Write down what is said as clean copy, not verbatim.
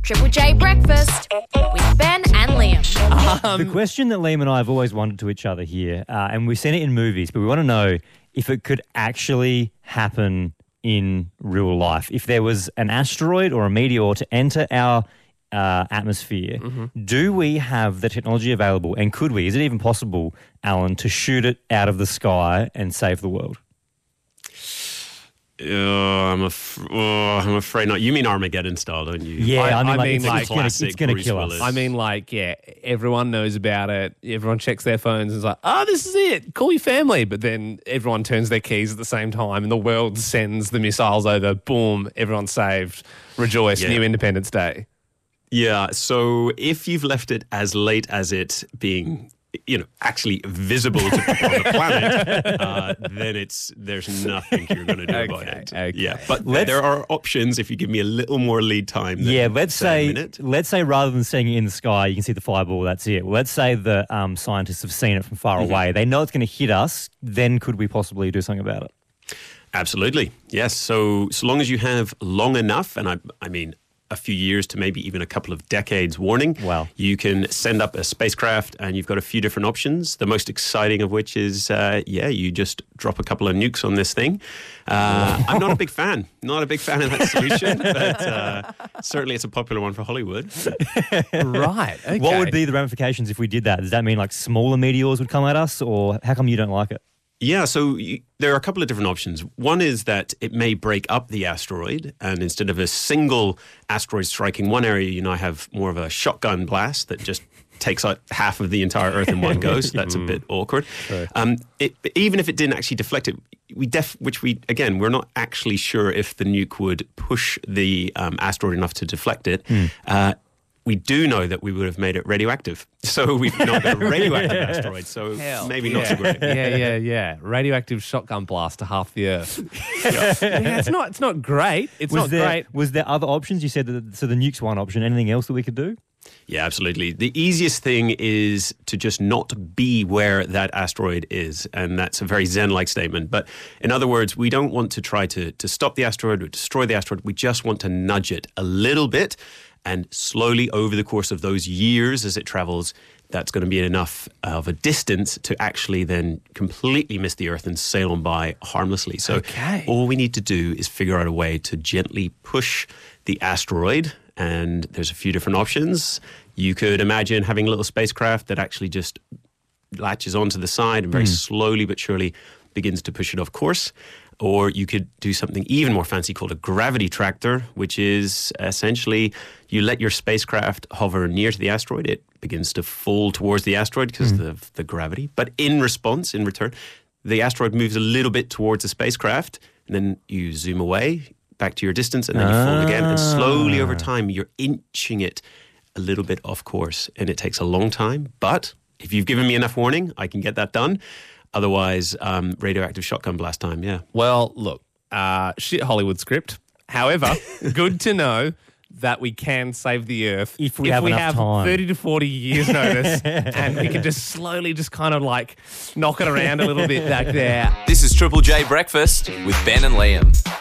Triple J Breakfast with Ben and Liam. The question that Liam and I have always wondered to each other here, and we've seen it in movies, but we want to know if it could actually happen in real life. If there was an asteroid or a meteor to enter our atmosphere, do we have the technology available, and could we, is it even possible, Alan, to shoot it out of the sky and save the world? I'm afraid not. You mean Armageddon style, don't you? Yeah, I mean, classic it's going to Bruce kill Willis. us. I mean, like, yeah, everyone knows about it. Everyone checks their phones and is like, oh, this is it. Call your family. But then everyone turns their keys at the same time and the world sends the missiles over. Boom, everyone's saved. Rejoice, Yeah. New Independence Day. Yeah, so if you've left it as late as it being, actually visible on the planet, then there's nothing you're going to do about it. Okay. Yeah, but there are options if you give me a little more lead time. Than, let's a minute. say rather than seeing it in the sky, you can see the fireball. That's it. Well, let's say the scientists have seen it from far away. They know it's going to hit us. Then could we possibly do something about it? Absolutely, yes. So long as you have long enough, and I mean a few years to maybe even a couple of decades warning, Wow. you can send up a spacecraft and you've got a few different options. The most exciting of which is, you just drop a couple of nukes on this thing. I'm not a big fan. Not a big fan of that solution, but certainly it's a popular one for Hollywood. Right. Okay. What would be the ramifications if we did that? Does that mean like smaller meteors would come at us, or how come you don't like it? Yeah, so there are a couple of different options. One is that it may break up the asteroid, and instead of a single asteroid striking one area, you now have more of a shotgun blast that just takes out half of the entire Earth in one go, so that's a bit awkward. Sure. Even if it didn't actually deflect it, we're not actually sure if the nuke would push the asteroid enough to deflect it. We do know that we would have made it radioactive. So we've not got a radioactive asteroid, so maybe not so great. Yeah. Radioactive shotgun blast to half the Earth. Yeah, it's not great. It's not great. Was there other options? You said that, so the nuke's one option. Anything else that we could do? Yeah, absolutely. The easiest thing is to just not be where that asteroid is. And that's a very Zen-like statement. But in other words, we don't want to try to stop the asteroid or destroy the asteroid. We just want to nudge it a little bit. And slowly over the course of those years as it travels, that's going to be enough of a distance to actually then completely miss the Earth and sail on by harmlessly. So all we need to do is figure out a way to gently push the asteroid. And there's a few different options. You could imagine having a little spacecraft that actually just latches onto the side and very slowly but surely begins to push it off course. Or you could do something even more fancy called a gravity tractor, which is essentially you let your spacecraft hover near to the asteroid. It begins to fall towards the asteroid because of the gravity. But in return, the asteroid moves a little bit towards the spacecraft, and then you zoom away back to your distance, and then you fall again. And slowly over time, you're inching it a little bit off course. And it takes a long time. But if you've given me enough warning, I can get that done. Otherwise, radioactive shotgun blast time, yeah. Well, look, shit Hollywood script. However, good to know that we can save the Earth if we have enough time. 30 to 40 years notice, and we can just slowly just kind of like knock it around a little bit back there. This is Triple J Breakfast with Ben and Liam.